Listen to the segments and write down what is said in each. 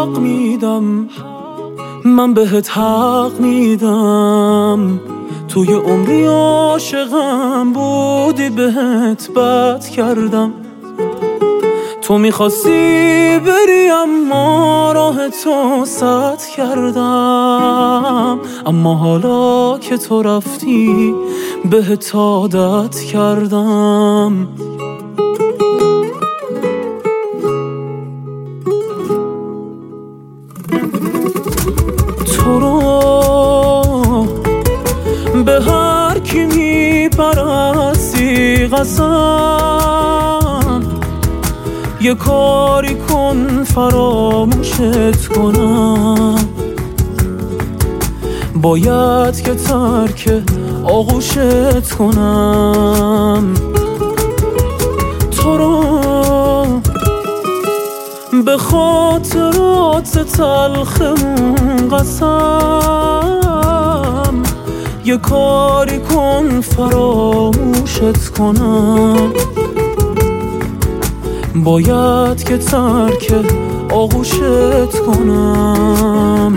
حق میدم، من بهت حق میدم. توی عمری عاشقم بودی، بهت بد کردم. تو میخواستی بری اما راه تو سد کردم. اما حالا که تو رفتی بهت عادت کردم. تو رو به هر کی میپرستی قسم، یه کاری کن فراموشت کنم. باید که ترک آغوشت کنم. تو رو به خاطرات تلخمون قسم، یه کاری کن فراموشت کنم. باید که ترک آغوشت کنم.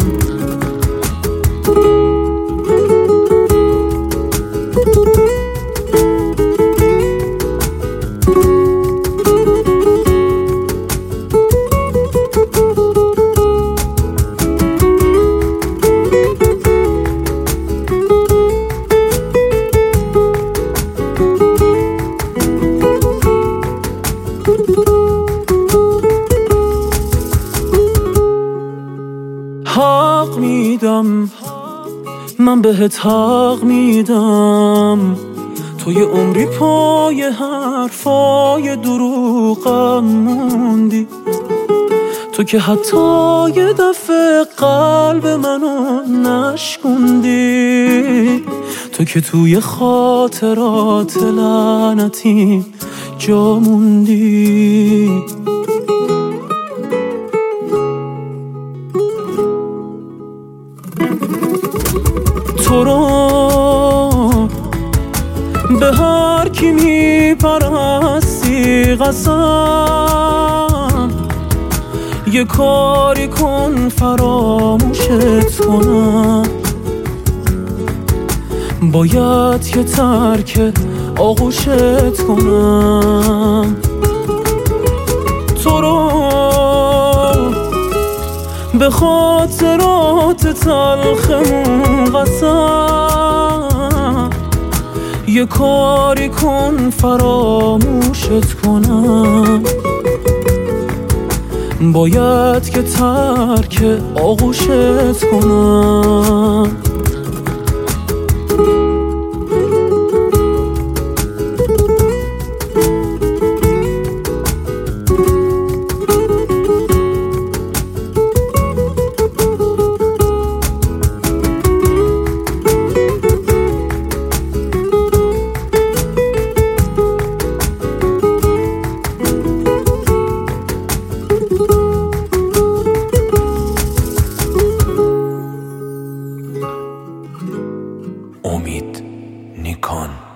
حق میدم، من بهت حق میدم. توی عمری پای حرفای دروغم موندی. تو که حتی یه دفعه قلب منو نشکوندی. تو که توی خاطرات لعنتی جا موندی. تو رو به هر کی میپرستی قسم، یه کاری کن فراموشت کنم. باید که ترک آغوشت کنم. تو رو به خاطرات تلخمون قسم، یه کاری کن فراموشت کنم. باید که ترک آغوشت کنم. امید نیکان.